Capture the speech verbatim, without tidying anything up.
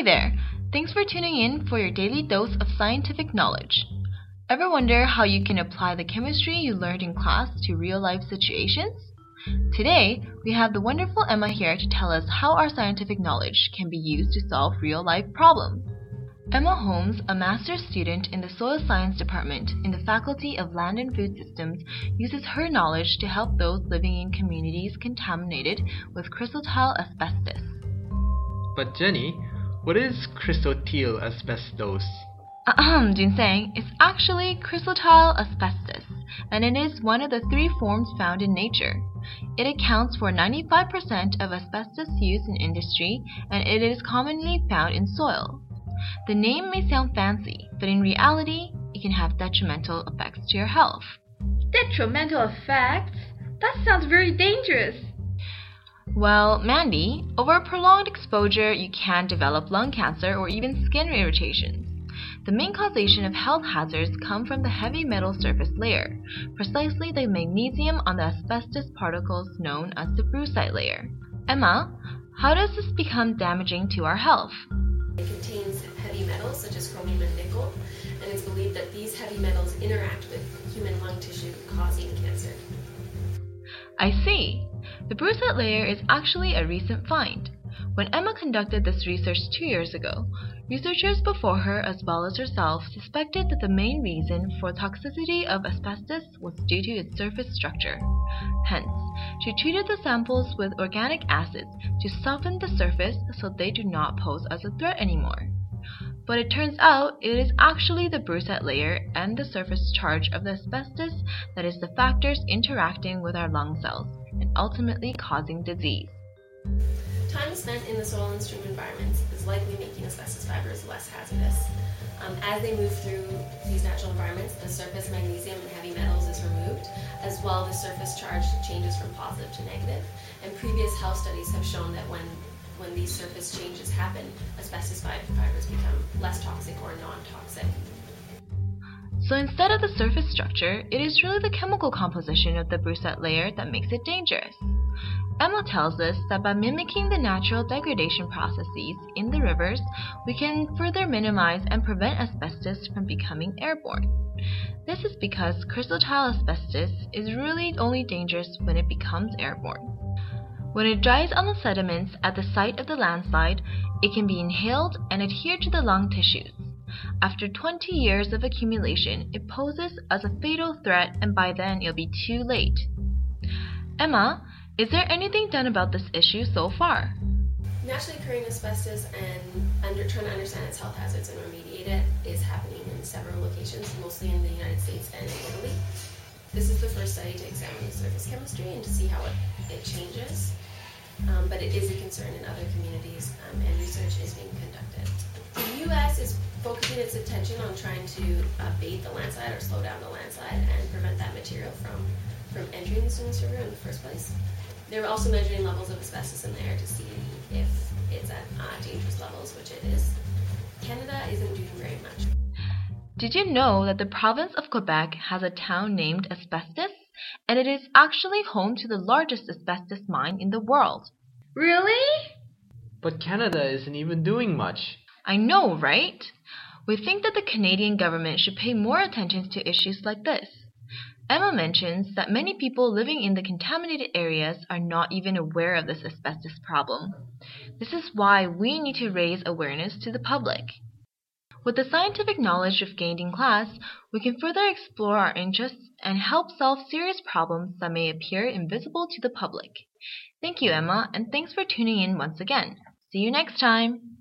Hey there! Thanks for tuning in for your daily dose of scientific knowledge. Ever wonder how you can apply the chemistry you learned in class to real-life situations? Today, we have the wonderful Emma here to tell us how our scientific knowledge can be used to solve real-life problems. Emma Holmes, a master's student in the Soil Science Department in the Faculty of Land and Food Systems, uses her knowledge to help those living in communities contaminated with chrysotile asbestos. But Jenny, what is chrysotile asbestos? Ahem, Jinseng, it's actually chrysotile asbestos, and it is one of the three forms found in nature. It accounts for ninety-five percent of asbestos used in industry, and it is commonly found in soil. The name may sound fancy, but in reality, it can have detrimental effects to your health. Detrimental effects? That sounds very dangerous. Well, Mandy, over prolonged exposure, you can develop lung cancer or even skin irritations. The main causation of health hazards come from the heavy metal surface layer, precisely the magnesium on the asbestos particles known as the brucite layer. Emma, how does this become damaging to our health? It contains heavy metals such as chromium and nickel, and it's believed that these heavy metals interact with human lung tissue, causing cancer. I see. The brucite layer is actually a recent find. When Emma conducted this research two years ago, researchers before her as well as herself suspected that the main reason for toxicity of asbestos was due to its surface structure. Hence, she treated the samples with organic acids to soften the surface so they do not pose as a threat anymore. But it turns out it is actually the brucite layer and the surface charge of the asbestos that is the factors interacting with our lung cells and ultimately causing disease. Time spent in the soil and stream environments is likely making asbestos fibers less hazardous. Um, as they move through these natural environments, the surface magnesium and heavy metals is removed, as well the surface charge changes from positive to negative. And previous health studies have shown that when, when these surface changes happen, asbestos fibers become less toxic or non-toxic. So instead of the surface structure, it is really the chemical composition of the brucite layer that makes it dangerous. Emma tells us that by mimicking the natural degradation processes in the rivers, we can further minimize and prevent asbestos from becoming airborne. This is because chrysotile asbestos is really only dangerous when it becomes airborne. When it dries on the sediments at the site of the landslide, it can be inhaled and adhere to the lung tissues. After twenty years of accumulation, it poses as a fatal threat, and by then it'll be too late. Emma, is there anything done about this issue so far? Naturally occurring asbestos and under, trying to understand its health hazards and remediate it is happening in several locations, mostly in the United States and in Italy. This is the first study to examine the surface chemistry and to see how it, it changes, um, but it is a concern in other communities, um, and research is being conducted. The U S is focusing its attention on trying to abate the landslide or slow down the landslide and prevent that material from, from entering the Swims River in the first place. They're also measuring levels of asbestos in the air to see if it's at uh, dangerous levels, which it is. Canada isn't doing very much. Did you know that the province of Quebec has a town named Asbestos, and it is actually home to the largest asbestos mine in the world? Really? But Canada isn't even doing much. I know, right? We think that the Canadian government should pay more attention to issues like this. Emma mentions that many people living in the contaminated areas are not even aware of this asbestos problem. This is why we need to raise awareness to the public. With the scientific knowledge we've gained in class, we can further explore our interests and help solve serious problems that may appear invisible to the public. Thank you, Emma, and thanks for tuning in once again. See you next time!